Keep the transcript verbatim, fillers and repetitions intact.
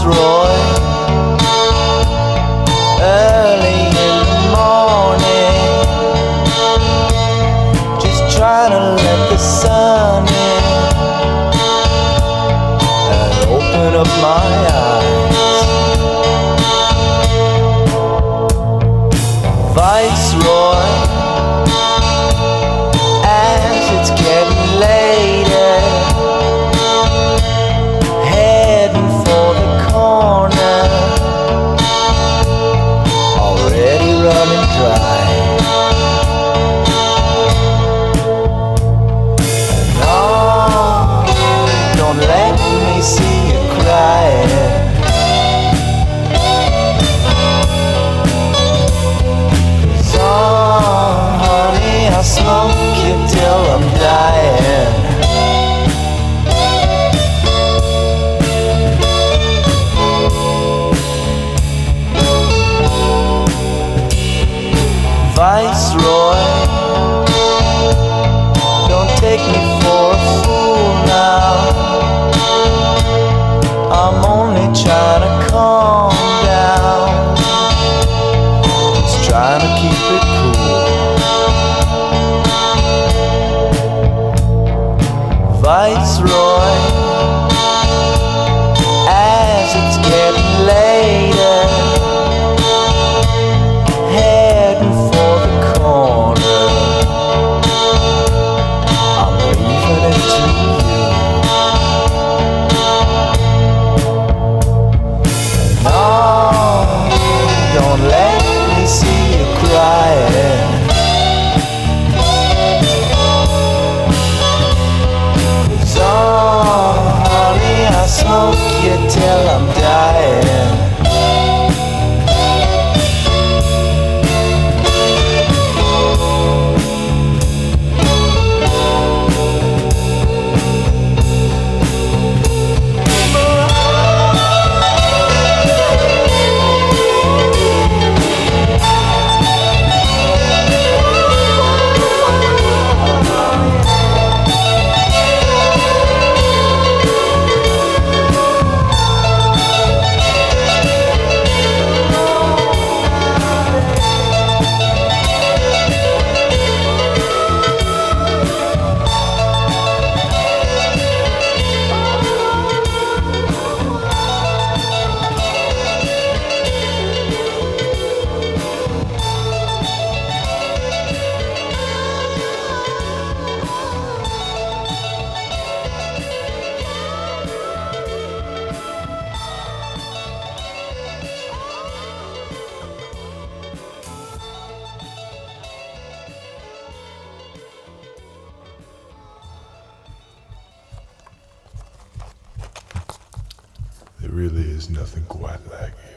Viceroy, early in the morning, just trying to let the sun in and open up my eyes. Viceroy, as it's getting later, heading for the corner, already running dry. And oh, don't let me see you crying. I'll smoke you till I'm dying. Viceroy, don't take me for a fool now. I'm only trying to calm down, just trying to keep it cool. Viceroy, as it's getting later, heading for the corner, I'm leaving it to you. And oh, don't let me see you crying. I'll smoke you till I'm dying. There really is nothing quite like it.